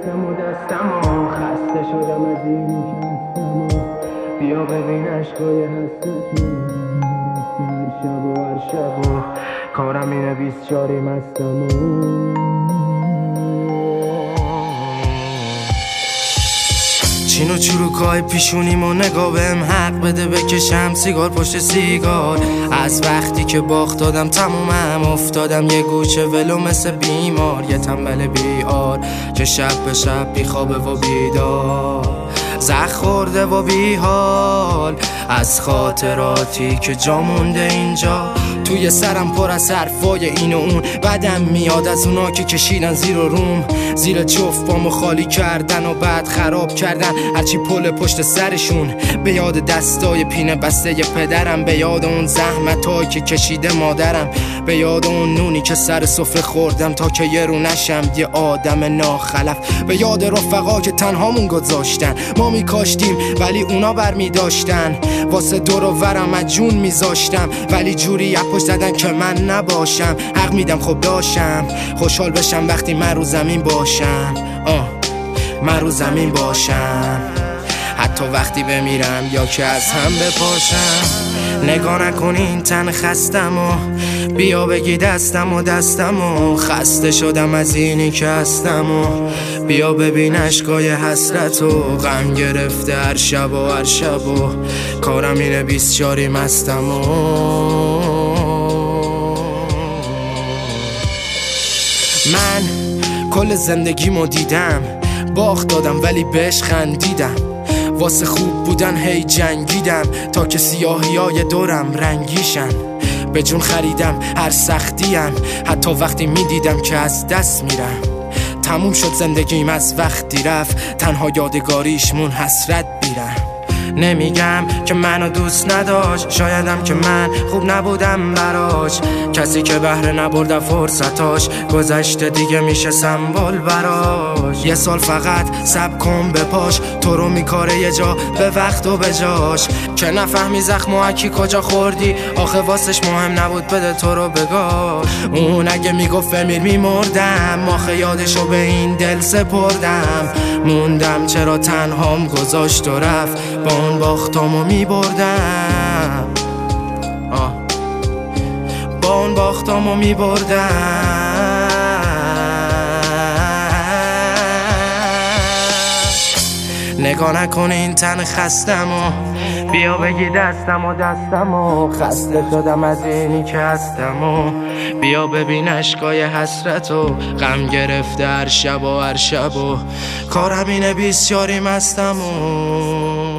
دستم و خسته شدم از اینی که هستم بیا ببین عشقای حسرتو هر شب و هر شب و کارم اینه 24 مستم چین و چروکای پیشونیمو نگاه بهم حق بده بکشم سیگار پشت سیگار. از وقتی که باخت دادم تمومم افتادم یه گوشه ولو مثل بیمار، یه تنبل بیار که شب به شب بیخوابه و بیدار، زخ خورده و بیحال از خاطراتی که جا مونده اینجا. توی سرم پر از حرفای این و اون، بدم میاد از اونا که کشیدن زیر و روم، زیر جفت بامو خالی کردن و بعد خراب کردن هرچی پل پشت سرشون. به یاد دستای پینه بسته ی پدرم، به یاد اون زحمتایی که کشیده مادرم، به یاد اون نونی که سر سفره خوردم تا که یه رو نشم یه آدم ناخلف، به یاد رفقا که تنهامون گذاشتن. ما میکاشتیم ولی اونا بر میداشتن، واسه دور و ورم از جون میذاشتم ولی جوری پشت زدن که من نباشم. حق میدم خب داشتم خوشحال بشم وقتی من رو زمین باشم، من رو زمین باشم، حتی وقتی بمیرم یا که از هم بپاشم. نگاه نکن این تن خستم و بیا بگی دستم و خسته شدم از اینی که هستم و بیا ببین عشقای حسرت و غم گرفته هر شب و هر شب و کارم اینه 24 مستم و من کل زندگیمو دیدم باخت دادم ولی بهش خندیدم، واسه خوب بودن هی جنگیدم تا که سیاهیای دورم رنگیشن. به جون خریدم هر سختیم حتی وقتی میدیدم که از دست میرم. تموم شد زندگیم از وقتی رفت تنها یادگاریش مون حسرت بیرم. نمیگم که منو دوست نداشت، شایدم که من خوب نبودم براش، کسی که بهره نبردم فرصتاش گذشته دیگه میشه سمبل براش. یه سال فقط صبر کن بپاش، تو رو میکاره یه جا به وقت و به جاش، که نفهمی زخم و اکی کجا خوردی آخه واسش مهم نبود بده تو رو بگاش. اون اگه میگفت بمیر میمردم آخه یادشو به این دل سپردم، موندم چرا تنهام گذاشت و رفت با اون باختامو میبردم، با اون باختامو میبردم. نگاه نکن این تن خستم و بیا بگی دستم و خسته شدم از اینی که هستم و بیا ببین عشقای حسرت و غم گرفته هر شب و هر شب و کارم اینه 24 مستم و